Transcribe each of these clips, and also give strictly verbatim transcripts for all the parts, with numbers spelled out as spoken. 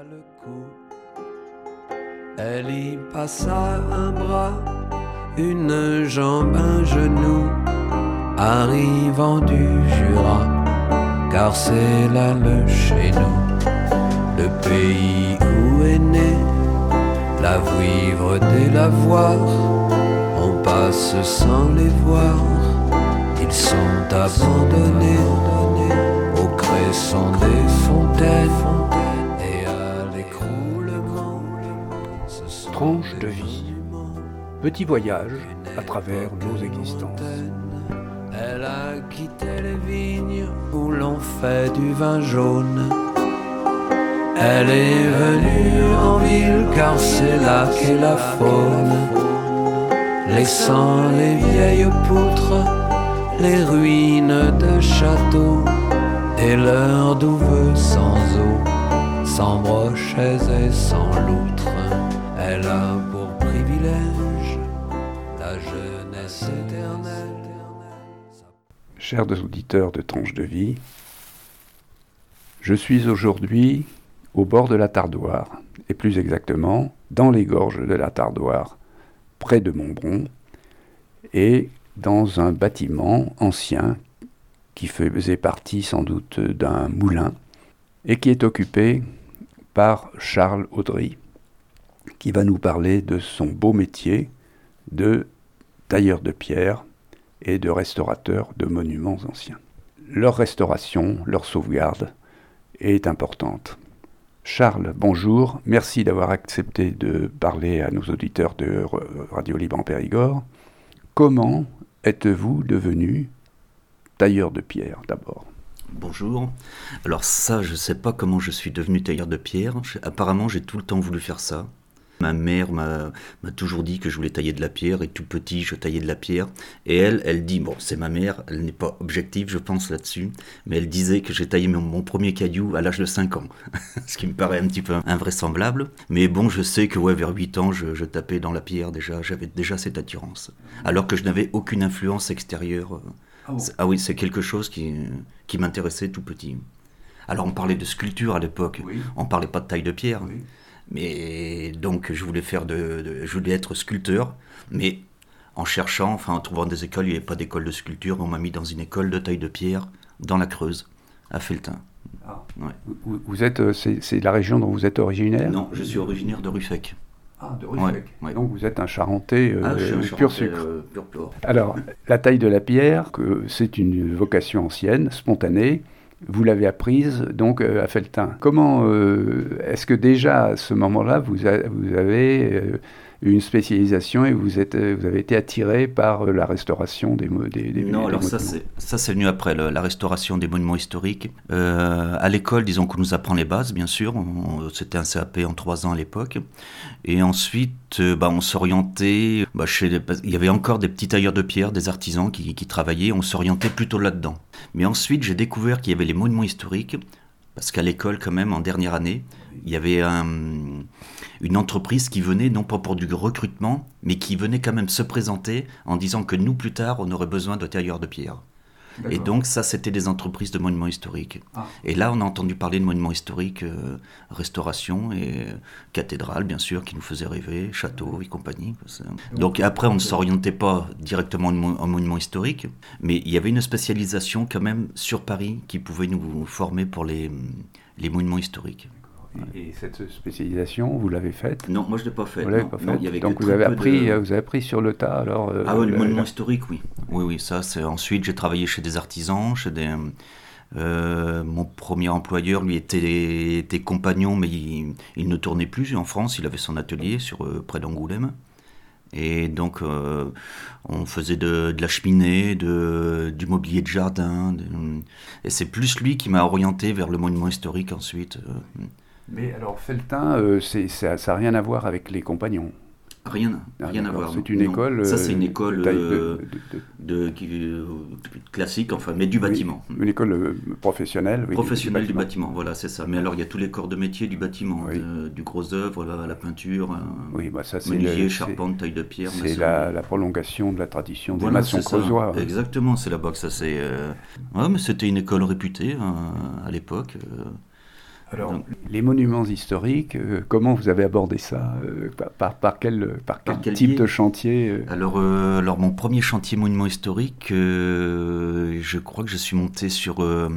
le cou. Elle y passa un bras, une jambe, un genou, arrivant du Jura, car c'est là le chez nous, le pays où est né la vouivre des lavoirs. On passe sans les voir, ils sont abandonnés au cresson des fontaines et à l'écroulement. Tranche de vie, petit voyage à travers nos existences. Elle a quitté les vignes où l'on fait du vin jaune. Elle est venue en ville car c'est là qu'est la faune, laissant les vieilles poutres, les ruines de châteaux et leurs douves sans eau, sans brochets et sans loutres. Elle a pour privilège la jeunesse éternelle. Chers auditeurs de Tranche de vie, je suis aujourd'hui au bord de la Tardoire, et plus exactement dans les gorges de la Tardoire, près de Montbron, et dans un bâtiment ancien qui faisait partie sans doute d'un moulin, et qui est occupé par Charles Audry, qui va nous parler de son beau métier de tailleur de pierre et de restaurateur de monuments anciens. Leur restauration, leur sauvegarde est importante. Charles, bonjour, merci d'avoir accepté de parler à nos auditeurs de Radio Libre en Périgord. Comment êtes-vous devenu tailleur de pierre d'abord ? Bonjour. Alors ça, je ne sais pas comment je suis devenu tailleur de pierre. Apparemment, j'ai tout le temps voulu faire ça. Ma mère m'a, m'a toujours dit que je voulais tailler de la pierre, et tout petit, je taillais de la pierre. Et elle, elle dit, bon, c'est ma mère, elle n'est pas objective, je pense, là-dessus, mais elle disait que j'ai taillé mon, mon premier caillou à l'âge de cinq ans, ce qui me paraît un petit peu invraisemblable. Mais bon, je sais que ouais, vers huit ans, je, je tapais dans la pierre déjà, j'avais déjà cette attirance, alors que je n'avais aucune influence extérieure. Ah, bon. Ah oui, c'est quelque chose qui, qui m'intéressait tout petit. Alors on parlait de sculpture à l'époque, oui. On ne parlait pas de taille de pierre. Oui. Mais donc je voulais faire de, de, je voulais être sculpteur, mais en cherchant, enfin en trouvant des écoles, il n'y avait pas d'école de sculpture, on m'a mis dans une école de taille de pierre dans la Creuse, à Felletin. Ah. Ouais. Vous, vous êtes, c'est, c'est la région dont vous êtes originaire ? Non, je suis originaire de Ruffec. Ah, de Ruffec. Ouais, ouais. Donc vous êtes un Charentais euh, ah, je suis un pur Charentais, sucre. Euh, pur pur. Alors, la taille de la pierre, que c'est une vocation ancienne, spontanée. Vous l'avez apprise donc euh, à Felletin. Comment euh, est-ce que déjà à ce moment-là vous, a, vous avez euh, une spécialisation et vous êtes vous avez été attiré par euh, la restauration des des, des Non, des alors ça c'est ça c'est venu après le, la restauration des monuments historiques. Euh, à l'école, disons qu'on nous apprend les bases, bien sûr. On, c'était un C A P en trois ans à l'époque. Et ensuite, euh, bah, on s'orientait. Bah, chez les, il y avait encore des petits tailleurs de pierre, des artisans qui, qui travaillaient. On s'orientait plutôt là-dedans. Mais ensuite, j'ai découvert qu'il y avait les monuments historiques, parce qu'à l'école, quand même, en dernière année, il y avait un, une entreprise qui venait, non pas pour du recrutement, mais qui venait quand même se présenter en disant que nous, plus tard, on aurait besoin de tailleurs de pierre. D'accord. Et donc, ça, c'était des entreprises de monuments historiques. Ah. Et là, on a entendu parler de monuments historiques, euh, restauration et euh, cathédrale, bien sûr, qui nous faisait rêver, château et compagnie. Donc, après, on ne s'orientait pas directement en monuments historiques, mais il y avait une spécialisation quand même sur Paris qui pouvait nous former pour les, les monuments historiques. Et, et cette spécialisation, vous l'avez faite ? Non, moi je ne l'ai pas faite. Vous l'avez non, pas faite. Non, il y avait Donc vous avez, appris, de... vous avez appris sur le tas alors euh, Ah oui, le la, monument la... historique, oui. Oui, oui, ça c'est... Ensuite j'ai travaillé chez des artisans, chez des... Euh, mon premier employeur, lui, était, était compagnon, mais il, il ne tournait plus en France, il avait son atelier sur, euh, près d'Angoulême. Et donc, euh, on faisait de, de la cheminée, de, du mobilier de jardin. De... Et c'est plus lui qui m'a orienté vers le monument historique ensuite. Euh... Mais alors, Felletin, euh, c'est, ça n'a rien à voir avec les compagnons. Rien, ah, rien à voir. C'est une non. école. Ça, c'est une école de, euh, de, de, de, de, de, classique, enfin, mais du bâtiment. Oui, une école euh, professionnelle. Oui, professionnelle du, du, bâtiment. du bâtiment, voilà, c'est ça. Mais alors, il y a tous les corps de métier du bâtiment, oui. de, du gros œuvre, la, la peinture, oui, bah ça, c'est menuisier, le, charpente, c'est, taille de pierre. C'est la, la prolongation de la tradition des voilà, maçons creusois. Ouais. Exactement, c'est là-bas que ça s'est. Euh... Ouais, mais c'était une école réputée hein, à l'époque. Euh... Alors, donc, les monuments historiques, euh, comment vous avez abordé ça euh, par, par, par quel, par quel, par quel type biais de chantier euh... alors, euh, alors, mon premier chantier monument historique, euh, je crois que je suis monté sur, euh,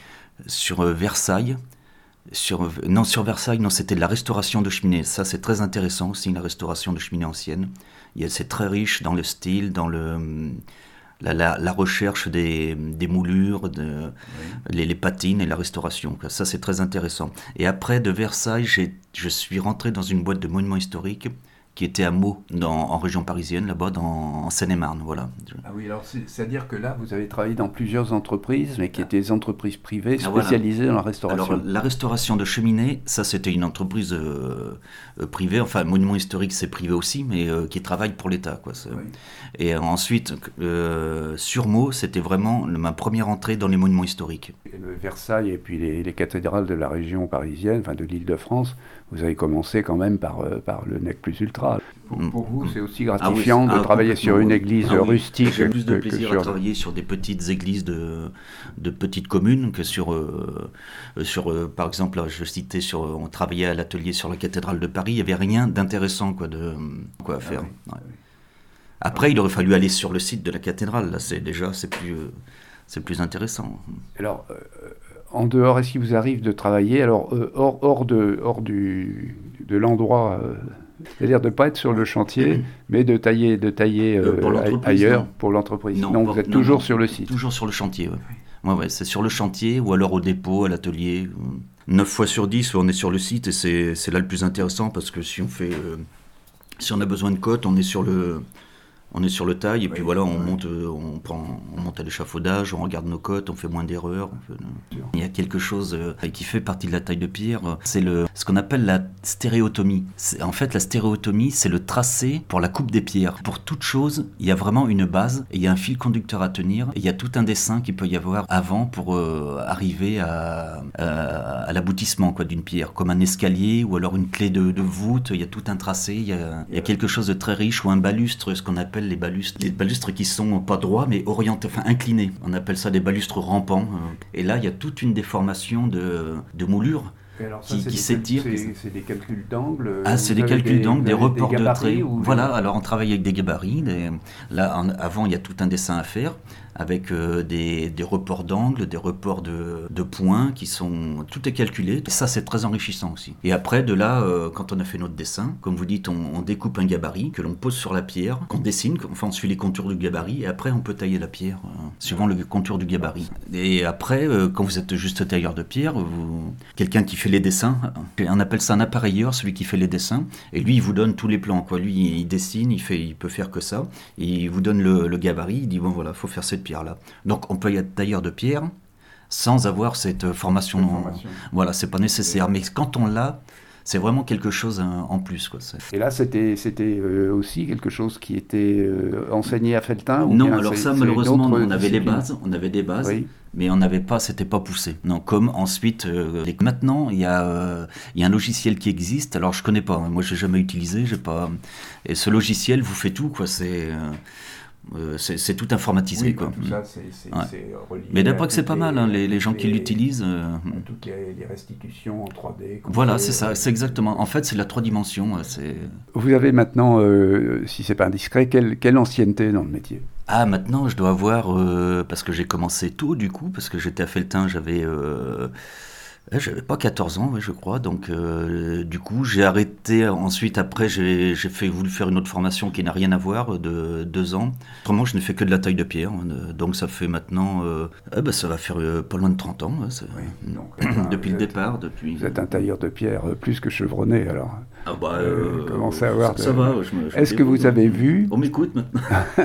sur euh, Versailles. Sur, non, sur Versailles, non, c'était de la restauration de cheminées. Ça, c'est très intéressant aussi, la restauration de cheminées anciennes. C'est très riche dans le style, dans le... La, la, la recherche des, des moulures, de, oui. les, les patines et la restauration. Ça, c'est très intéressant. Et après, de Versailles, j'ai, je suis rentré dans une boîte de monuments historiques qui était à Meaux, dans, en région parisienne, là-bas, dans, en Seine-et-Marne. Voilà. Ah oui, alors c'est, c'est-à-dire que là, vous avez travaillé dans plusieurs entreprises, mais qui étaient des entreprises privées spécialisées ah, voilà. dans la restauration. Alors, la restauration de cheminées, ça, c'était une entreprise euh, euh, privée, enfin, Monument Historique, c'est privé aussi, mais euh, qui travaille pour l'État, quoi. Oui. Et euh, ensuite, euh, sur Meaux, c'était vraiment ma première entrée dans les monuments historiques. Et le Versailles et puis les, les cathédrales de la région parisienne, enfin de l'Île-de-France, vous avez commencé quand même par, euh, par le nec plus ultra. Pour, pour vous, c'est aussi gratifiant ah oui, de ah, travailler sur une église ah, rustique. Oui. J'ai plus de plaisir que sur... à travailler sur des petites églises de, de petites communes que sur, euh, sur euh, par exemple, là, je citais, sur, on travaillait à l'atelier sur la cathédrale de Paris, il n'y avait rien d'intéressant quoi, de, quoi à faire. Ah oui. Ouais. Après, il aurait fallu aller sur le site de la cathédrale, là, c'est déjà, c'est plus, euh, c'est plus intéressant. Alors, euh, en dehors, est-ce qu'il vous arrive de travailler, alors, euh, hors, hors, de, hors du, de l'endroit... Euh, c'est-à-dire de ne pas être sur le chantier, mmh. mais de tailler, de tailler euh, pour ailleurs non. pour l'entreprise. Non, non vous êtes non, toujours non, sur le site. Toujours sur le chantier, oui. Ouais, ouais, c'est sur le chantier ou alors au dépôt, à l'atelier. neuf fois sur dix, on est sur le site et c'est, c'est là le plus intéressant parce que si on fait, euh, si on a besoin de cotes, on est sur le... On est sur le taille et oui, puis voilà, on, oui. monte, on, prend, on monte à l'échafaudage, on regarde nos cotes, on fait moins d'erreurs. Fait... Il y a quelque chose euh, qui fait partie de la taille de pierre, c'est le, ce qu'on appelle la stéréotomie. C'est, en fait, la stéréotomie, c'est le tracé pour la coupe des pierres. Pour toute chose, il y a vraiment une base, et il y a un fil conducteur à tenir, et il y a tout un dessin qu'il peut y avoir avant pour euh, arriver à, à, à l'aboutissement quoi, d'une pierre, comme un escalier ou alors une clé de, de voûte, il y a tout un tracé, il y a, il y a quelque chose de très riche, ou un balustre, ce qu'on appelle les balustres, les balustres qui sont pas droits mais orientés, enfin inclinés. On appelle ça des balustres rampants. Et là, il y a toute une déformation de, de moulure alors ça, qui, qui s'étire. C'est, c'est des calculs d'angles. Ah, c'est des calculs des, d'angles, des reports des de traits. Voilà, des... alors on travaille avec des gabarits. Des... Là, en, avant, il y a tout un dessin à faire avec euh, des, des reports d'angles, des reports de, de points qui sont... Tout est calculé. Et ça, c'est très enrichissant aussi. Et après, de là, euh, quand on a fait notre dessin, comme vous dites, on, on découpe un gabarit que l'on pose sur la pierre, qu'on dessine, enfin on suit les contours du gabarit, et après on peut tailler la pierre, euh, suivant le contour du gabarit. Et après, euh, quand vous êtes juste tailleur de pierre, vous... quelqu'un qui fait les dessins, on appelle ça un appareilleur, celui qui fait les dessins, et lui, il vous donne tous les plans, quoi. Lui, il dessine, il, fait, il peut faire que ça, et il vous donne le, le gabarit, il dit, bon voilà, il faut faire cette pierre-là. Donc on peut être tailleur de pierre sans avoir cette formation. formation. Voilà, c'est pas nécessaire. Mais quand on l'a, c'est vraiment quelque chose en plus. Quoi. Et là, c'était, c'était euh, aussi quelque chose qui était euh, enseigné à Felletin ou Non, bien alors c'est, ça, c'est malheureusement, on avait les bases, on avait des bases. Oui. Mais on n'avait pas, c'était pas poussé. Non, comme ensuite, euh, maintenant, il y a, euh, il y a un logiciel qui existe. Alors, je connais pas. Moi, j'ai jamais utilisé. J'ai pas. Et ce logiciel vous fait tout, quoi. C'est. Euh, Euh, c'est, c'est tout informatisé. Oui, quoi. Tout ça, c'est, c'est, ouais. c'est relié. Mais d'après que c'est pas mal, hein, les, les gens qui les, l'utilisent. Euh... Toutes les, les restitutions en trois D. Voilà, c'est ça, c'est exactement. En fait, c'est la trois dimensions. C'est... Vous avez maintenant, euh, si c'est pas indiscret, quelle, quelle ancienneté dans le métier ? Ah, maintenant, je dois avoir, euh, parce que j'ai commencé tôt, du coup, parce que j'étais à Felletin, j'avais. Euh, J'avais pas quatorze ans, ouais, je crois, donc euh, du coup j'ai arrêté, ensuite après j'ai, j'ai fait, voulu faire une autre formation qui n'a rien à voir, de deux ans. Autrement je n'ai fait que de la taille de pierre, donc ça fait maintenant, euh, eh ben, ça va faire euh, pas loin de trente ans, ouais, oui, donc, euh, depuis le êtes, départ. Depuis... Vous êtes un tailleur de pierre plus que chevronné alors. Ah bah, euh, commencez à avoir. Ça, de... ça va. Je me, je Est-ce que vous avez vu? On m'écoute maintenant.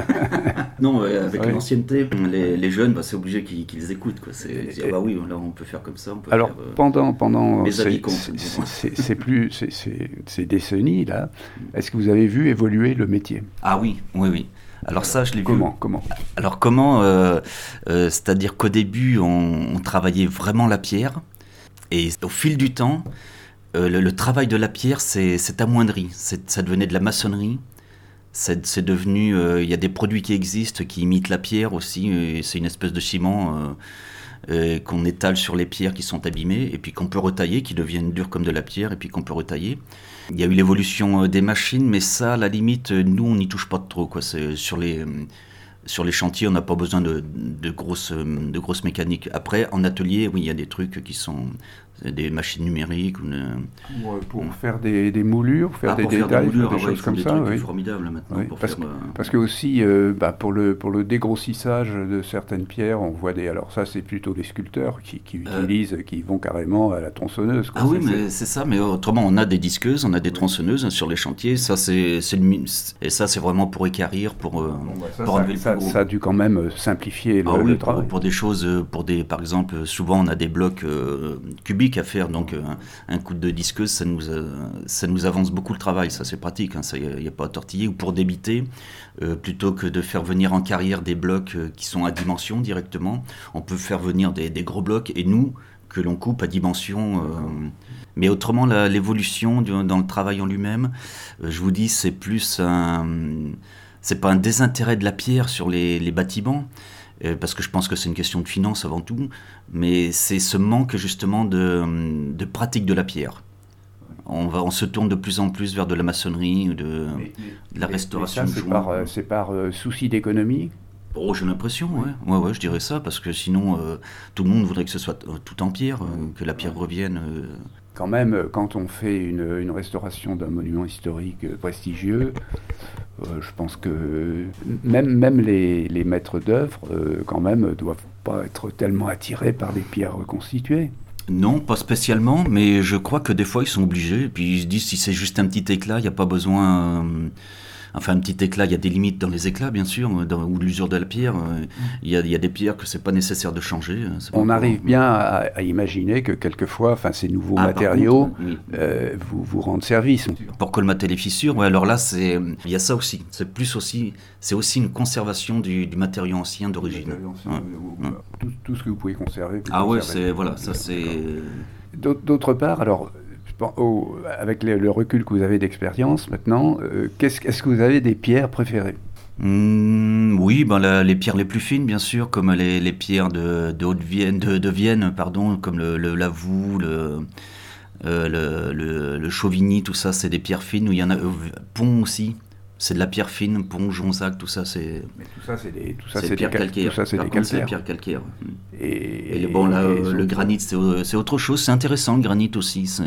Non, ouais, avec oui. l'ancienneté, les, les jeunes, bah, c'est obligé qu'ils, qu'ils écoutent. Quoi. C'est, et, ah bah oui, là on peut faire comme ça. On peut alors faire, euh, pendant pendant mes ces, comptes, c'est, c'est, c'est plus c'est, c'est, ces décennies là, est-ce que vous avez vu évoluer le métier? Ah oui, oui, oui. Alors ça, je l'ai comment, vu. Comment Alors comment euh, euh, c'est-à-dire qu'au début, on, on travaillait vraiment la pierre, et au fil du temps. Euh, le, le travail de la pierre c'est, c'est amoindri, c'est, ça devenait de la maçonnerie, c'est, c'est devenu, il euh, y a des produits qui existent qui imitent la pierre aussi, et c'est une espèce de ciment, euh, euh, qu'on étale sur les pierres qui sont abîmées, et puis qu'on peut retailler, qui deviennent dures comme de la pierre, et puis qu'on peut retailler. Il y a eu l'évolution des machines, mais ça, à la limite, nous, on n'y touche pas trop, quoi. C'est sur les... Sur les chantiers, on n'a pas besoin de, de, grosses, de grosses mécaniques. Après, en atelier, oui, il y a des trucs qui sont des machines numériques. Ou une... pour, pour mmh. faire des, des moulures, faire ah, des pour détails, faire des, moulures, des ah, choses ouais, comme des ça. Trucs oui. Formidable maintenant. Oui, pour parce, faire, que, euh... parce que aussi, euh, bah, pour, le, pour le dégrossissage de certaines pierres, on voit des... Alors ça, c'est plutôt les sculpteurs qui, qui euh... utilisent, qui vont carrément à la tronçonneuse. Quoi. Ah oui, c'est, mais c'est ça. Mais autrement, on a des disqueuses, on a des oui. tronçonneuses sur les chantiers. Ça, c'est, c'est le... Et ça, c'est vraiment pour équarrir, pour, euh, bon, bah, ça, pour ça, enlever ça, le plus gros. Ça a dû quand même simplifier le, ah, oui, le travail. Pour, pour des choses, pour des, par exemple, souvent on a des blocs euh, cubiques à faire, donc euh, un coup de disqueuse, ça nous, euh, ça nous avance beaucoup le travail, ça c'est pratique, hein, ça il n'y a, a pas à tortiller. Ou pour débiter, euh, plutôt que de faire venir en carrière des blocs euh, qui sont à dimension directement, on peut faire venir des, des gros blocs, et nous, que l'on coupe à dimension. Euh, mais autrement, la, l'évolution du, dans le travail en lui-même, euh, je vous dis, c'est plus un... C'est pas un désintérêt de la pierre sur les, les bâtiments, euh, parce que je pense que c'est une question de finance avant tout, mais c'est ce manque justement de, de pratique de la pierre. On, va, on se tourne de plus en plus vers de la maçonnerie, de, mais, de la mais, restauration. Mais ça, c'est par, euh, c'est par euh, souci d'économie. Oh, j'ai l'impression, ouais. Ouais, ouais, je dirais ça, parce que sinon, euh, tout le monde voudrait que ce soit tout en pierre, euh, que la pierre revienne. Euh... Quand même, quand on fait une, une restauration d'un monument historique prestigieux, euh, je pense que même, même les, les maîtres d'œuvre, euh, quand même, doivent pas être tellement attirés par les pierres reconstituées. Non, pas spécialement, mais je crois que des fois, ils sont obligés. Et puis, ils se disent, si c'est juste un petit éclat, il n'y a pas besoin... Euh... Enfin, un petit éclat, il y a des limites dans les éclats, bien sûr, dans, ou l'usure de la pierre. Il y a, il y a des pierres que c'est pas nécessaire de changer. On arrive bien à, à imaginer que quelquefois, enfin, ces nouveaux ah, matériaux contre, oui. euh, vous, vous rendent service. Pour colmater les fissures, ouais, alors là, c'est, il y a ça aussi. C'est plus aussi, c'est aussi une conservation du, du matériau ancien d'origine. Ancien, ouais. Vous, ouais. Tout, tout ce que vous pouvez conserver. Vous ah conserver. ouais, c'est voilà, ça c'est. D'autre part, alors. Bon, oh, avec le, le recul que vous avez d'expérience maintenant, euh, qu'est-ce, est-ce que vous avez des pierres préférées ? Mmh, oui, ben la, les pierres les plus fines, bien sûr, comme les, les pierres de, de Haute-Vienne, de, de Vienne, pardon, comme le, le l'Avoue, le, euh, le, le, le Chauvigny, tout ça, c'est des pierres fines. Où il y en a euh, Pont aussi. C'est de la pierre fine, Pont, Jonzac, tout ça, c'est. Mais tout ça, c'est des, tout ça, c'est c'est pierres des calcaires. Tout ça, c'est Par des contre, calcaires. C'est pierres calcaires. Et, et, et bon, là, et le autres... granit, c'est, c'est autre chose. C'est intéressant, le granit aussi. C'est,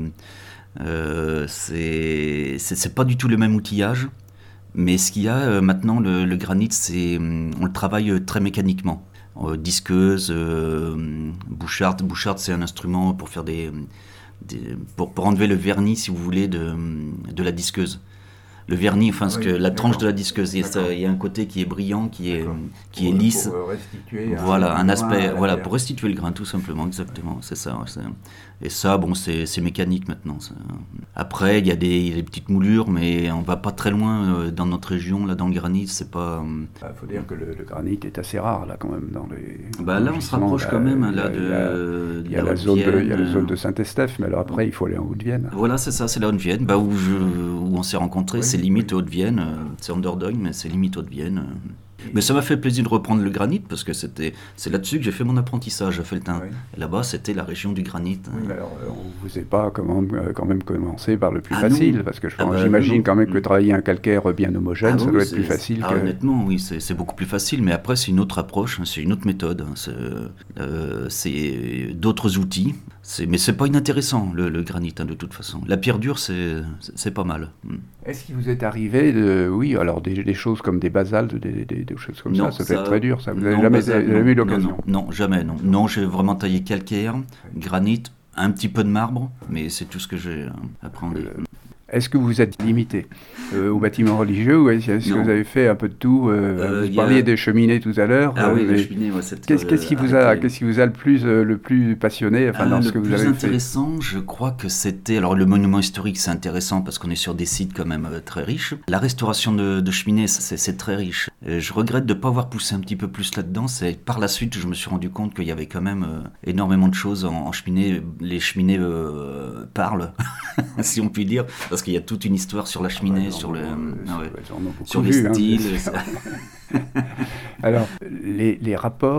euh, c'est, c'est, c'est pas du tout le même outillage. Mais ce qu'il y a euh, maintenant, le, le granit, c'est, on le travaille très mécaniquement. Euh, disqueuse, euh, boucharde. Boucharde, c'est un instrument pour faire des, des pour, pour enlever le vernis, si vous voulez, de, de la disqueuse. Le vernis, enfin, oui, que la tranche de la disqueuse, il y a un côté qui est brillant, qui est, qui pour, est lisse. Pour restituer voilà, un, un aspect, voilà, pierre. Pour restituer le grain, tout simplement, exactement, c'est ça. C'est... Et ça, bon, c'est, c'est mécanique maintenant. Ça. Après, il y a des, des petites moulures, mais on va pas très loin euh, dans notre région, là, dans le granit, c'est pas. Il ah, faut dire que le, le granit est assez rare, là, quand même, dans les. Bah là, on se rapproche là, quand même, là, de. Il y a la zone de, il y a la zone de Saint-Estèphe, mais alors après, il faut aller en Haute-Vienne. Voilà, c'est ça, c'est la Haute-Vienne, bah où je, où on s'est rencontrés, oui, c'est limite oui. Haute-Vienne, euh, c'est en Dordogne, mais c'est limite Haute-Vienne. Euh. Mais ça m'a fait plaisir de reprendre le granit parce que c'était, c'est là-dessus que j'ai fait mon apprentissage à Felletin. Oui. Là-bas, c'était la région du granit. Oui, alors, on ne vous est pas comment, euh, quand même commencé par le plus ah facile non. Parce que je ah pense, bah, j'imagine non. quand même que travailler un calcaire bien homogène, ah ça oui, doit être plus facile. Ah, que... Honnêtement, oui, c'est, c'est beaucoup plus facile. Mais après, c'est une autre approche, c'est une autre méthode. C'est, euh, c'est d'autres outils. C'est, mais c'est pas inintéressant, le, le granit, hein, de toute façon. La pierre dure, c'est, c'est pas mal. Est-ce qu'il vous est arrivé de... Oui, alors des, des choses comme des basaltes, des, des, des choses comme non, ça, ça, ça peut être très dur, ça. Vous n'avez non, jamais, basalte, jamais non, eu l'occasion non, non, jamais, non. Non, j'ai vraiment taillé calcaire, granit, un petit peu de marbre, mais c'est tout ce que j'ai appris. Euh, Est-ce que vous vous êtes limité euh, aux bâtiments religieux ou est-ce, est-ce que vous avez fait un peu de tout euh, euh, Vous parliez a... des cheminées tout à l'heure. Ah euh, oui, les cheminées, ouais, cette, qu'est-ce, qu'est-ce, qui vous a, les... qu'est-ce qui vous a le plus, euh, le plus passionné enfin, euh, dans ce que vous avez fait ? Le plus intéressant, je crois que c'était... Alors, le monument historique, c'est intéressant parce qu'on est sur des sites quand même euh, très riches. La restauration de, de cheminées, c'est, c'est très riche. Et je regrette de ne pas avoir poussé un petit peu plus là-dedans. C'est par la suite que je me suis rendu compte qu'il y avait quand même euh, énormément de choses en, en cheminée. Les cheminées euh, parlent, si on peut dire, parce qu'il y a toute une histoire sur la cheminée, ah bah, sur, le, ah ouais, sur les vu, styles. Hein, Alors, les, les rapports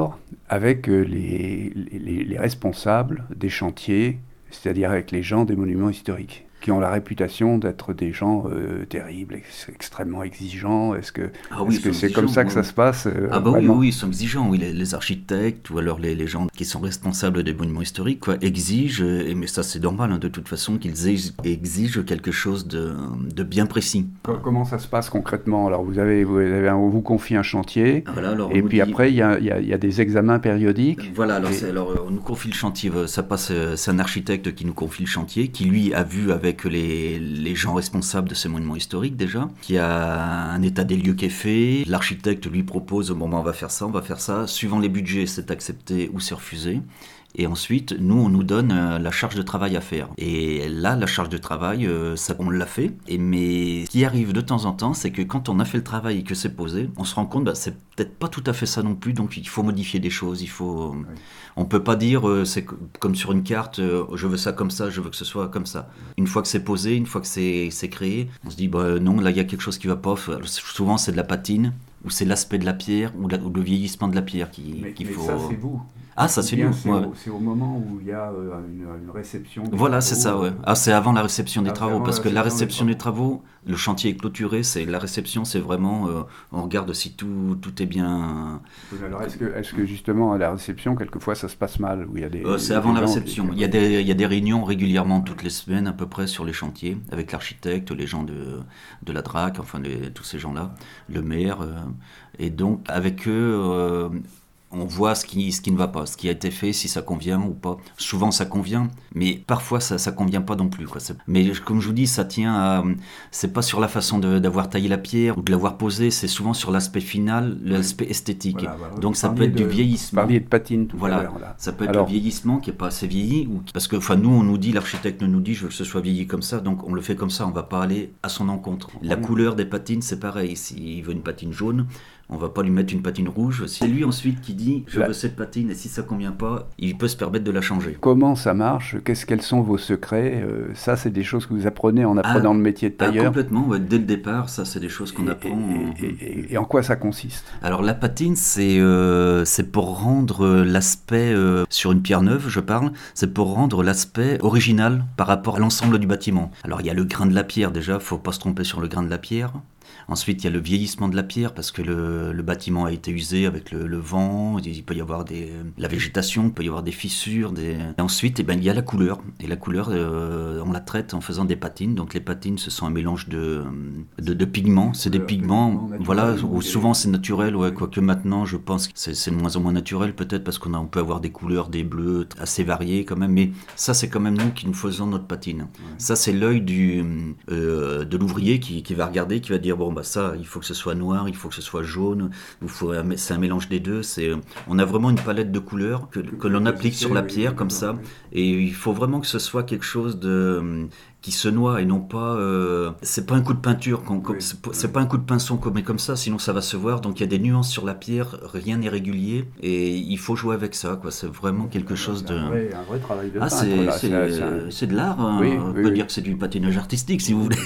avec les, les, les responsables des chantiers, c'est-à-dire avec les gens des monuments historiques, qui ont la réputation d'être des gens euh, terribles, ex- extrêmement exigeants. Est-ce que ah oui, est-ce que c'est comme ça que ça se passe euh, Ah bah oui, oui, ils sont exigeants. Oui, les, les architectes ou alors les, les gens qui sont responsables des monuments historiques quoi, exigent, et, mais ça c'est normal hein, de toute façon, qu'ils exigent quelque chose de, de bien précis. Comment ça se passe concrètement? Alors vous avez, vous avez un, on vous confie un chantier, voilà, alors et puis dit... après il y a, y, a, y a des examens périodiques. Voilà, alors, et... alors on nous confie le chantier, ça passe, c'est un architecte qui nous confie le chantier, qui lui a vu avec avec les, les gens responsables de ces monuments historiques déjà, qu'il y a un état des lieux qui est fait, l'architecte lui propose, bon ben on va faire ça, on va faire ça, suivant les budgets c'est accepté ou c'est refusé. Et ensuite, nous, on nous donne euh, la charge de travail à faire. Et là, la charge de travail, euh, ça, on l'a fait. Et, mais ce qui arrive de temps en temps, c'est que quand on a fait le travail et que c'est posé, on se rend compte, bah, c'est peut-être pas tout à fait ça non plus. Donc, il faut modifier des choses. Il faut, oui. On peut pas dire, euh, c'est comme sur une carte, euh, je veux ça comme ça, je veux que ce soit comme ça. Une fois que c'est posé, une fois que c'est, c'est créé, on se dit, bah, non, là, il y a quelque chose qui va pas. Alors, souvent, c'est de la patine, ou c'est l'aspect de la pierre, ou, la, ou le vieillissement de la pierre qui, mais, qu'il mais faut... ça, c'est vous. Ah, ça, c'est nous. C'est, ouais. au, c'est au moment où il y a euh, une, une réception des Voilà, travaux. c'est ça, ouais. Ah, c'est avant la réception des ah, travaux, parce la que la réception des travaux, des travaux, le chantier est clôturé, c'est, la réception, c'est vraiment, euh, on regarde si tout, tout est bien... Alors, est-ce que, est-ce que justement, à la réception, quelquefois, ça se passe mal où il y a des, euh, C'est des avant la gens, réception. Des... Il, y a des, il y a des réunions régulièrement, toutes les semaines, à peu près, sur les chantiers, avec l'architecte, les gens de, de la D R A C, enfin, les, tous ces gens-là, le maire, euh, et donc, avec eux... Euh, on voit ce qui, ce qui ne va pas, ce qui a été fait, si ça convient ou pas. Souvent ça convient, mais parfois ça ne convient pas non plus, quoi. C'est, mais comme je vous dis, ça tient à... C'est pas sur la façon de, d'avoir taillé la pierre ou de l'avoir posée, c'est souvent sur l'aspect final, l'aspect esthétique. Voilà, voilà. Donc ça peut être de, du vieillissement. Vous parliez de patine tout voilà. à l'heure. Là. Ça peut être Alors... le vieillissement qui n'est pas assez vieilli. Ou... Parce que enfin, nous, on nous dit, l'architecte nous dit, je veux que ce soit vieilli comme ça, donc on le fait comme ça, on ne va pas aller à son encontre. La mmh. couleur des patines, c'est pareil. S'il veut une patine jaune, on ne va pas lui mettre une patine rouge. C'est lui ensuite qui dit, je veux cette patine, et si ça ne convient pas, il peut se permettre de la changer. Comment ça marche? Qu'est-ce, Quels sont vos secrets? euh, Ça, c'est des choses que vous apprenez en apprenant ah, le métier de tailleur? ah, Complètement, ouais, dès le départ, ça, c'est des choses qu'on et, apprend. Et, et, et, et en quoi ça consiste? Alors, la patine, c'est, euh, c'est pour rendre l'aspect, euh, sur une pierre neuve, je parle, c'est pour rendre l'aspect original par rapport à l'ensemble du bâtiment. Alors, il y a le grain de la pierre, déjà, il ne faut pas se tromper sur le grain de la pierre. Ensuite, il y a le vieillissement de la pierre parce que le, le bâtiment a été usé avec le, le vent. Il peut y avoir des, la végétation, il peut y avoir des fissures. Des... Et ensuite, eh ben, il y a la couleur. Et la couleur, euh, on la traite en faisant des patines. Donc les patines, ce sont un mélange de, de, de pigments. C'est des pigments, voilà, où souvent c'est naturel. Ouais, quoique maintenant, je pense que c'est, c'est de moins en moins naturel peut-être parce qu'on a, on peut avoir des couleurs, des bleus assez variés quand même. Mais ça, c'est quand même nous qui nous faisons notre patine. Ouais. Ça, c'est l'œil du, euh, de l'ouvrier qui, qui va regarder, qui va dire, bon, bah, ça, il faut que ce soit noir, il faut que ce soit jaune, il faut, c'est un mélange des deux. C'est, on a vraiment une palette de couleurs que, que l'on applique sur la pierre comme ça, et il faut vraiment que ce soit quelque chose de qui se noie et non pas euh, c'est pas un coup de peinture qu'on, oui, c'est, oui. c'est pas un coup de pinceau qu'on met comme ça, sinon ça va se voir. Donc il y a des nuances sur la pierre, rien n'est régulier et il faut jouer avec ça, quoi. C'est vraiment quelque chose de un vrai, un vrai travail de ah, peintre, c'est, là. c'est, c'est, c'est, c'est de l'art, hein. Oui, on oui, peut oui. dire que c'est du patinage artistique si vous voulez.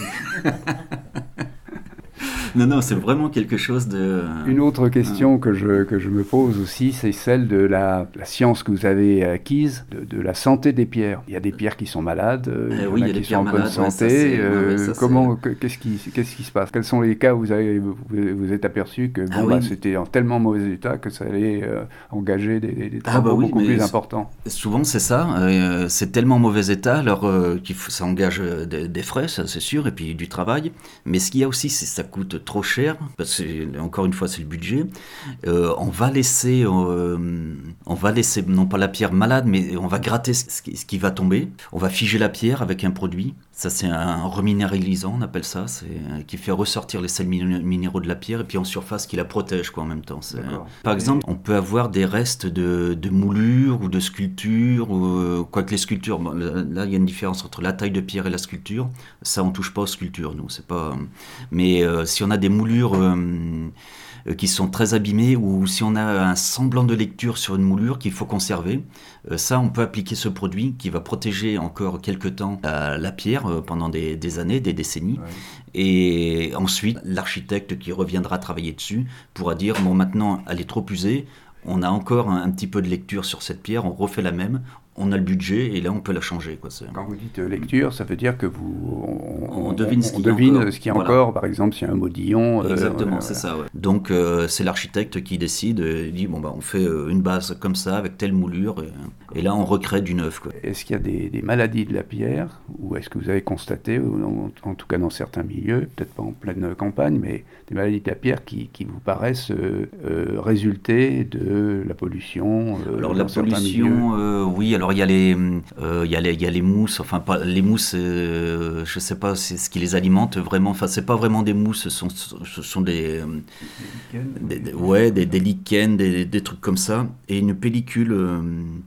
Non, non, c'est vraiment quelque chose de... Une autre question que je, que je me pose aussi, c'est celle de la, la science que vous avez acquise, de, de la santé des pierres. Il y a des pierres qui sont malades, euh, eh il y oui, en a, il y a qui des sont en bonne malades, santé. Ouais, ça, c'est, euh, ouais, ça, comment, que, qu'est-ce, qui, qu'est-ce qui se passe? Quels sont les cas où vous avez vous, vous êtes aperçu que bon, ah, bah, oui. c'était en tellement mauvais état que ça allait euh, engager des, des travaux ah, bah oui, beaucoup plus importants? Souvent, c'est ça. Euh, c'est tellement mauvais état, alors euh, qu'il faut, ça engage des, des frais, ça c'est sûr, et puis du travail. Mais ce qu'il y a aussi, c'est que ça coûte trop cher, parce que, encore une fois, c'est le budget. Euh, on va laisser, euh, on va laisser, non pas la pierre malade, mais on va gratter ce qui, ce qui va tomber. On va figer la pierre avec un produit. Ça, c'est un reminéralisant, on appelle ça, c'est, qui fait ressortir les sels minéraux de la pierre, et puis en surface, qui la protège, quoi, en même temps. C'est, par exemple, on peut avoir des restes de, de moulures ou de sculptures, ou, quoique les sculptures, bon, là, il y a une différence entre la taille de pierre et la sculpture. Ça, on touche pas aux sculptures, nous. C'est pas... Mais euh, si on a des moulures... Euh, qui sont très abîmés, ou si on a un semblant de lecture sur une moulure qu'il faut conserver, euh, ça on peut appliquer ce produit qui va protéger encore quelques temps la, la pierre euh, pendant des, des années, des décennies, ouais. Et ensuite l'architecte qui reviendra travailler dessus pourra dire bon, maintenant elle est trop usée, on a encore un, un petit peu de lecture sur cette pierre, on refait la même, on a le budget et là on peut la changer. Quoi. C'est... Quand vous dites lecture, ça veut dire que vous on, on, on devine, ce, on qui devine encore. ce qu'il y a Voilà. encore, par exemple s'il y a un modillon. Exactement, euh, c'est ça. Ouais. Donc euh, c'est l'architecte qui décide, euh, il dit bon bah on fait euh, une base comme ça avec telle moulure et, et là on recrée du neuf. Quoi. Est-ce qu'il y a des, des maladies de la pierre ou est-ce que vous avez constaté, ou en, en tout cas dans certains milieux, peut-être pas en pleine campagne, mais des maladies de la pierre qui, qui vous paraissent euh, euh, résulter de la pollution euh, Alors dans la pollution, euh, oui. Alors il y a les, euh, il y a les, il y a les mousses. Enfin pas les mousses. Euh, je sais pas, c'est ce qui les alimente vraiment. Enfin c'est pas vraiment des mousses. Ce sont, ce sont des, des, des ouais, des, des lichens, des, des trucs comme ça. Et une pellicule. Euh,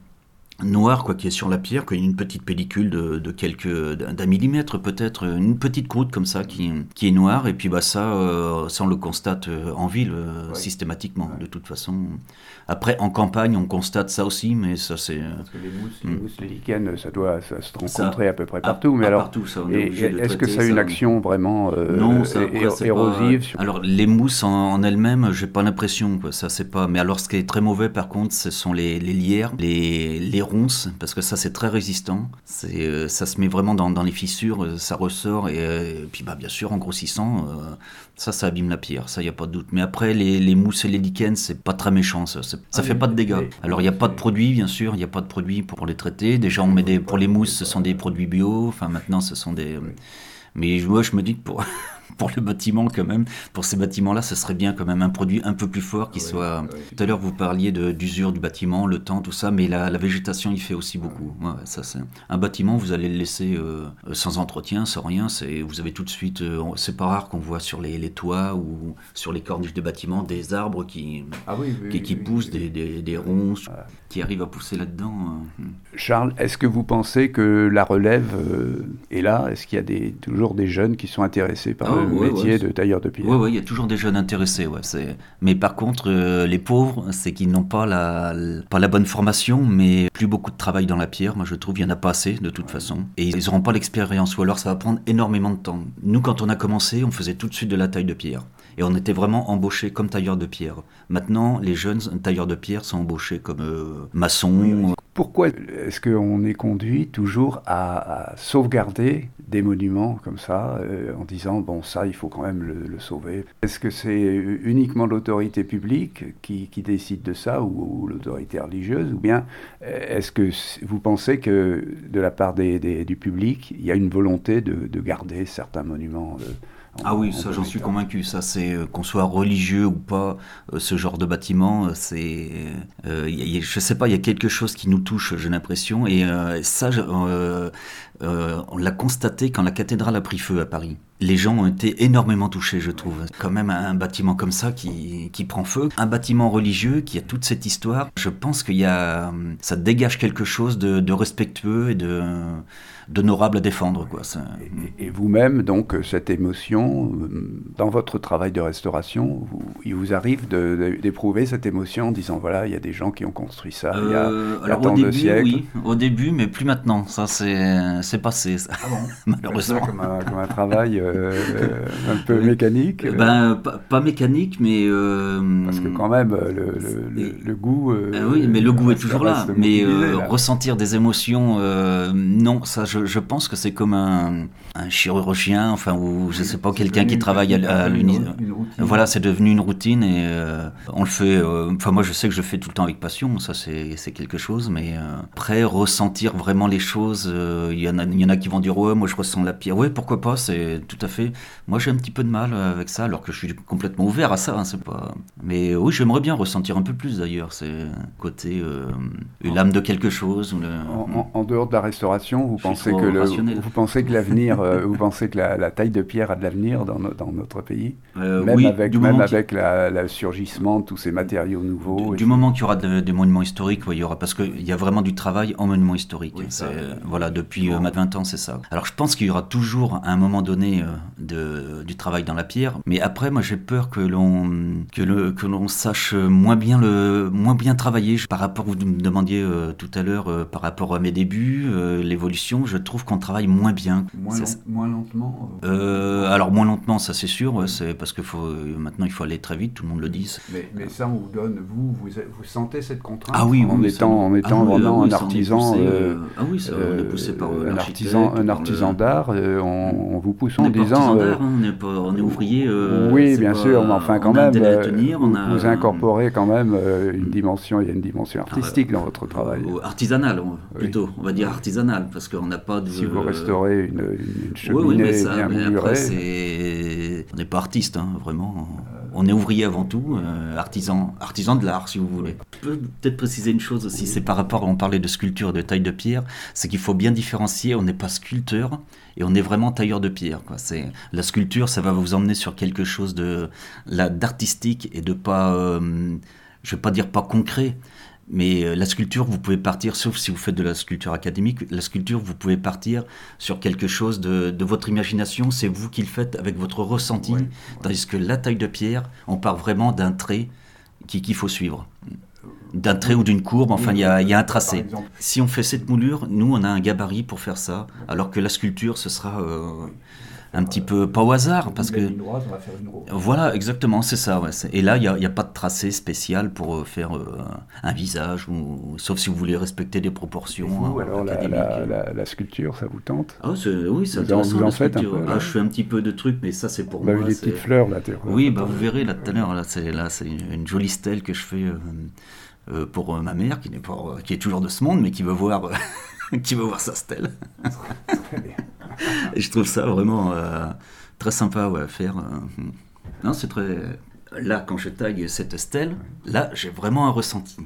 noir quoi qui est sur la pierre, qu'il y a une petite pellicule de, de quelques d'un millimètre peut-être, une petite croûte comme ça qui, qui est noire et puis bah ça euh, ça on le constate en ville euh, ouais. systématiquement ouais. de toute façon. Après en campagne on constate ça aussi mais ça c'est parce que les mousses, mm. les, mousses les lichens ça doit ça se rencontrer ça, à peu près partout à, mais alors partout, ça, et, est-ce que ça a une action vraiment euh, non, ça, é- après, érosive pas... sur... Alors les mousses en, en elles-mêmes j'ai pas l'impression quoi, ça c'est pas mais alors ce qui est très mauvais par contre ce sont les, les lierres, les, les ronces, parce que ça c'est très résistant, c'est, euh, ça se met vraiment dans, dans les fissures, euh, ça ressort, et, euh, et puis bah, bien sûr en grossissant, euh, ça ça abîme la pierre, ça y a pas de doute. Mais après les, les mousses et les lichens, c'est pas très méchant, ça, ça ah, fait pas de dégâts. Mais, alors il y a pas de produits, bien sûr, il y a pas de produits pour les traiter, déjà on met des, pour les mousses ce sont des produits bio, enfin maintenant ce sont des... Mais moi je me dis que pour... pour le bâtiment quand même, pour ces bâtiments-là, ce serait bien quand même un produit un peu plus fort qui oui, soit... Oui. Tout à l'heure, vous parliez de, d'usure du bâtiment, le temps, tout ça, mais la, la végétation, il fait aussi beaucoup. Ouais, ça, c'est... Un bâtiment, vous allez le laisser euh, sans entretien, sans rien, c'est... vous avez tout de suite... Euh, c'est pas rare qu'on voit sur les, les toits ou sur les corniches des bâtiments des arbres qui, ah oui, oui, qui, qui oui, poussent, oui, des, des, des ronces ah. qui arrivent à pousser là-dedans. Charles, est-ce que vous pensez que la relève euh, est là ? Est-ce qu'il y a des, toujours des jeunes qui sont intéressés par ah, le ouais, métier ouais, de tailleur de pierre ? Oui, ouais, il y a toujours des jeunes intéressés. Ouais, c'est... Mais par contre, euh, les pauvres, c'est qu'ils n'ont pas la, pas la bonne formation, mais plus beaucoup de travail dans la pierre. Moi, je trouve qu'il n'y en a pas assez, de toute façon. Et ils n'auront pas l'expérience, ou alors ça va prendre énormément de temps. Nous, quand on a commencé, on faisait tout de suite de la taille de pierre. Et on était vraiment embauchés comme tailleurs de pierre. Maintenant, les jeunes tailleurs de pierre sont embauchés comme euh, maçons. Pourquoi est-ce qu'on est conduit toujours à, à sauvegarder des monuments comme ça, euh, en disant, bon, ça, il faut quand même le, le sauver ? Est-ce que c'est uniquement l'autorité publique qui, qui décide de ça, ou, ou l'autorité religieuse ? Ou bien est-ce que vous pensez que, de la part des, des, du public, il y a une volonté de, de garder certains monuments de, Ah oui, ça j'en suis convaincu. Ça, c'est euh, qu'on soit religieux ou pas, euh, ce genre de bâtiment, c'est, euh, y a, je sais pas, il y a quelque chose qui nous touche, j'ai l'impression. Et euh, ça, euh, euh, on l'a constaté quand la cathédrale a pris feu à Paris. Les gens ont été énormément touchés, je trouve. Quand même un bâtiment comme ça qui, qui prend feu, un bâtiment religieux qui a toute cette histoire. Je pense qu'il y a, ça dégage quelque chose de, de respectueux et de d'honorable à défendre, quoi. Ça... Et, et vous-même, donc, cette émotion, dans votre travail de restauration, vous, il vous arrive de, de, d'éprouver cette émotion en disant, voilà, il y a des gens qui ont construit ça euh, il y a, il y a tant début, de siècles. Oui, au début, mais plus maintenant. Ça, c'est, c'est passé, ça. Ah bon malheureusement. Comme un, comme un travail euh, un peu mécanique euh... Ben, pas, pas mécanique, mais... Euh... Parce que quand même, le, le, le, le goût... Euh, euh, oui, mais le goût est toujours là. Mais euh, là. Ressentir des émotions, euh, non, ça, je, je pense que c'est comme un, un chirurgien, enfin, ou je sais pas, c'est quelqu'un qui travaille à, à l'univers. Voilà, c'est devenu une routine et euh, on le fait... Euh, enfin, moi, je sais que je le fais tout le temps avec passion, ça, c'est, c'est quelque chose, mais euh, après, ressentir vraiment les choses, il euh, y, y en a qui vont dire, ouais, moi, je ressens la pierre. Ouais, pourquoi pas, c'est tout à fait... Moi, j'ai un petit peu de mal avec ça, alors que je suis complètement ouvert à ça, hein, c'est pas... Mais oui, j'aimerais bien ressentir un peu plus, d'ailleurs, c'est côté euh, l'âme de quelque chose. Ou le... en, en, en dehors de la restauration, vous pensez que le, vous pensez que l'avenir, euh, vous pensez que la, la taille de pierre a de l'avenir dans, no, dans notre pays, euh, même oui, avec même avec la, la surgissement de tous ces matériaux nouveaux. Du, du moment qu'il y aura de, des monuments historiques, ouais, il y aura, parce qu'il y a vraiment du travail en monuments historiques. Oui, c'est, ça, voilà, depuis euh, vingt ans, c'est ça. Alors, je pense qu'il y aura toujours, à un moment donné, de, du travail dans la pierre. Mais après, moi, j'ai peur que l'on, que le, que l'on sache moins bien, le, moins bien travailler. Par rapport, vous me demandiez euh, tout à l'heure, euh, par rapport à mes débuts, euh, l'évolution, je trouve qu'on travaille moins bien. Moins, long, moins lentement euh, Alors, moins lentement, ça c'est sûr, ouais, c'est parce que faut, maintenant, il faut aller très vite, tout le monde le dit. Mais, mais ça, on vous donne, vous, vous, vous sentez cette contrainte ah oui, en, oui, étant, en étant ah vraiment oui, un artisan. Poussé, euh, ah oui, ça, on est poussé par euh, un artisan, un artisan le... d'art, euh, on, on vous pousse on en disant. Euh, hein, on, est pas, on est ouvrier. Euh, oui, bien sûr, mais enfin, quand même, euh, tenir, vous, a, vous incorporez quand même euh, une dimension, il y a une dimension artistique euh, dans votre travail. Artisanale, plutôt, oui. On va dire artisanale, parce qu'on n'a pas de. Si vous restaurez une, une cheminée oui, oui, mais ça, bien mais moulurée. Après, c'est... on n'est pas artiste, hein, vraiment. On est ouvrier avant tout, euh, artisan, artisan de l'art, si vous voulez. Je peux peut-être préciser une chose aussi, c'est par rapport, on parlait de sculpture, de taille de pierre, c'est qu'il faut bien différencier, on n'est pas sculpteur et on est vraiment tailleur de pierre, quoi. C'est, la sculpture, ça va vous emmener sur quelque chose de, là, d'artistique et de pas, euh, je ne vais pas dire pas concret, mais la sculpture, vous pouvez partir, sauf si vous faites de la sculpture académique, la sculpture, vous pouvez partir sur quelque chose de, de votre imagination, c'est vous qui le faites avec votre ressenti, oui, oui. Tandis que la taille de pierre, on part vraiment d'un trait qui, qu'il faut suivre. D'un trait ou d'une courbe, enfin il y, y a un tracé. Si on fait cette moulure, nous on a un gabarit pour faire ça, alors que la sculpture, ce sera... Euh, un petit peu, pas au hasard, parce que... Droite, on va faire une droite. Voilà, exactement, c'est ça. Ouais. Et là, il n'y a, a pas de tracé spécial pour faire euh, un visage, ou, sauf si vous voulez respecter des proportions. Vous, hein, alors la, la, la, la sculpture, ça vous tente? Ah, c'est, oui, c'est vous intéressant, en, vous en la faites sculpture. un peu, ah, je fais un petit peu de trucs, mais ça, c'est pour bah, moi. Des c'est... petites fleurs, là. Oui, bah, vous verrez, là, tout à l'heure, là, c'est, là, c'est une jolie stèle que je fais euh, euh, pour euh, ma mère, qui, n'est pas, euh, qui est toujours de ce monde, mais qui veut voir, euh, qui veut voir sa stèle. Très bien. Et je trouve ça vraiment... Euh, très sympa ouais, à faire. Non, c'est très... Là, quand je taille cette stèle, là, j'ai vraiment un ressenti.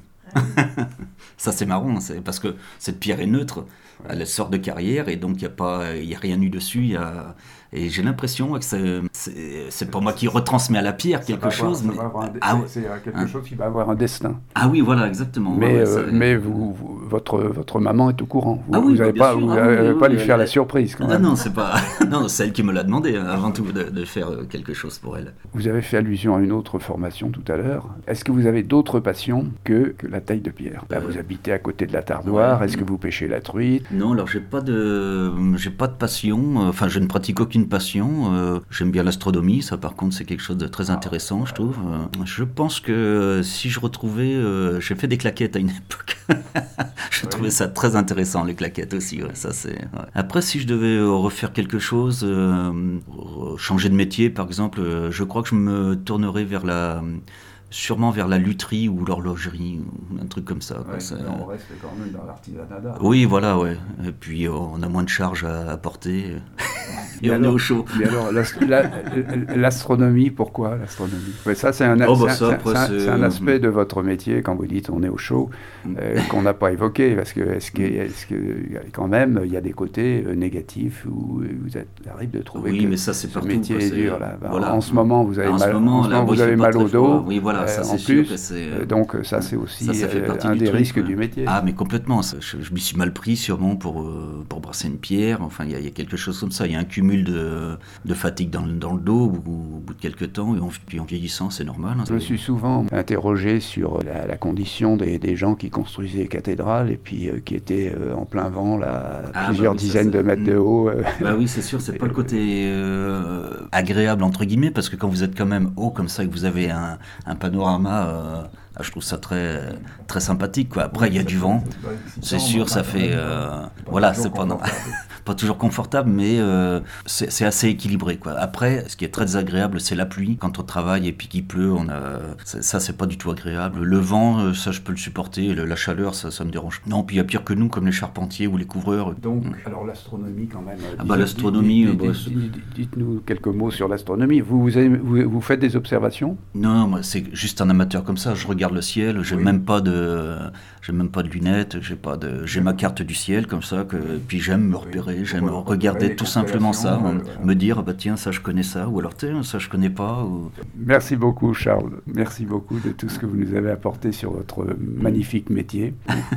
Ça, c'est marrant, c'est parce que cette pierre est neutre, elle sort de carrière, et donc il n'y a, pas, y a rien eu dessus. Y a... Et j'ai l'impression que c'est, c'est, c'est pas moi qui retransmets à la pierre quelque chose. Avoir, mais... avoir dé... ah, c'est, c'est quelque hein? chose qui va avoir un destin. Ah oui, voilà, exactement. Mais, ouais, euh, mais vous, vous, votre, votre maman est au courant. Vous ah oui, n'allez bah, pas, vous ah, oui, pas oui, lui oui, faire elle... la surprise. Quand ah, même. Non, c'est pas. Non, c'est elle qui me l'a demandé hein, avant tout de, de faire quelque chose pour elle. Vous avez fait allusion à une autre formation tout à l'heure. Est-ce que vous avez d'autres passions que, que la taille de pierre? Là, euh... vous habitez à côté de la Tardoire. Ouais, Est-ce que vous pêchez la truite? Non, alors j'ai pas de, j'ai pas de passion. Enfin, je ne pratique aucune passion. Euh, j'aime bien l'astronomie, ça par contre c'est quelque chose de très intéressant, je trouve. Euh, je pense que euh, si je retrouvais, euh, j'ai fait des claquettes à une époque. je oui. trouvais ça très intéressant, les claquettes aussi. Ouais, ça c'est. Ouais. Après, si je devais euh, refaire quelque chose, euh, changer de métier, par exemple, euh, je crois que je me tournerais vers la. Sûrement vers la lutherie ou l'horlogerie, ou un truc comme ça. Ouais, ça on reste quand même dans l'artisanat d'art. Oui, voilà, ouais. Et puis on a moins de charges à apporter. Et on alors, est au chaud. Mais alors, l'ast- la, l'astronomie, pourquoi l'astronomie? Mais ça, c'est un, oh, bah, c'est, ça, un, après, c'est, un, c'est... c'est un aspect de votre métier, quand vous dites on est au chaud, euh, qu'on n'a pas évoqué, parce que est-ce que, est-ce que quand même, il y a des côtés euh, négatifs où vous êtes, arrive de trouver oui, que mais ça, c'est ce partout, métier quoi, est c'est... dur. Là. Ben, voilà. En ce moment, vous avez en mal, moment, en ce moment, là, vous oui, avez mal au dos. Oui, voilà, ça, euh, c'est en sûr plus, que c'est... donc ça, c'est aussi ça, ça euh, un du des truc, risques ouais. du métier. Ah, mais complètement. Ça, je, je m'y suis mal pris, sûrement, pour, euh, pour brasser une pierre. Enfin, il y, y a quelque chose comme ça. Il y a un cumul de, de fatigue dans, dans le dos au, au bout de quelques temps. Et on, puis en vieillissant, c'est normal. Hein, je me suis souvent interrogé sur la, la condition des, des gens qui construisaient les cathédrales et puis euh, qui étaient euh, en plein vent, là, à ah, plusieurs bah oui, dizaines ça, de mètres de haut. Euh. Bah oui, c'est sûr, c'est pas le côté euh, agréable, entre guillemets, parce que quand vous êtes quand même haut comme ça et que vous avez un, un panorama... Euh, Ah, je trouve ça très, très sympathique, quoi. Après, il y a du vent, c'est sûr, ça fait... Euh, voilà, c'est pas, non, pas toujours confortable, mais euh, c'est, c'est assez équilibré, quoi. Après, ce qui est très désagréable, c'est la pluie. Quand on travaille et puis qu'il pleut, on a, ça, c'est pas du tout agréable. Le vent, ça, je peux le supporter. Le, la chaleur, ça, ça me dérange. Non, puis il y a pire que nous, comme les charpentiers ou les couvreurs. Donc, mmh. alors l'astronomie, quand même. Ah bah, l'astronomie... Dites, bah, dites, dites, dites-nous quelques mots sur l'astronomie. Vous, vous, avez, vous, vous faites des observations? Non, moi, c'est juste un amateur comme ça. Je regarde le ciel, j'ai oui. même pas de, j'ai même pas de lunettes, j'ai pas de, j'ai ma carte du ciel comme ça que, puis j'aime me repérer, oui. j'aime Pourquoi regarder tout simplement ça, euh, me, me dire bah tiens ça je connais ça ou alors tiens ça je connais pas. Ou... Merci beaucoup Charles, merci beaucoup de tout ce que vous nous avez apporté sur votre magnifique métier.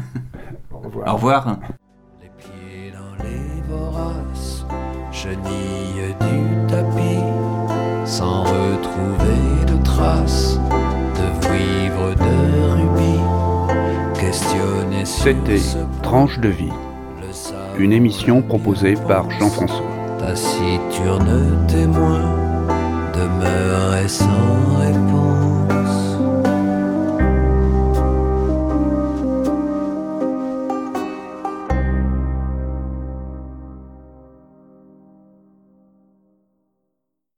Au revoir. Au revoir. Les pieds dans les voraces, chenilles du tapis, sans retrouver de traces de vivre de rubis. Questionner sur C'était ce Tranche de vie, le sable une émission proposée par Jean-François. taciturne témoin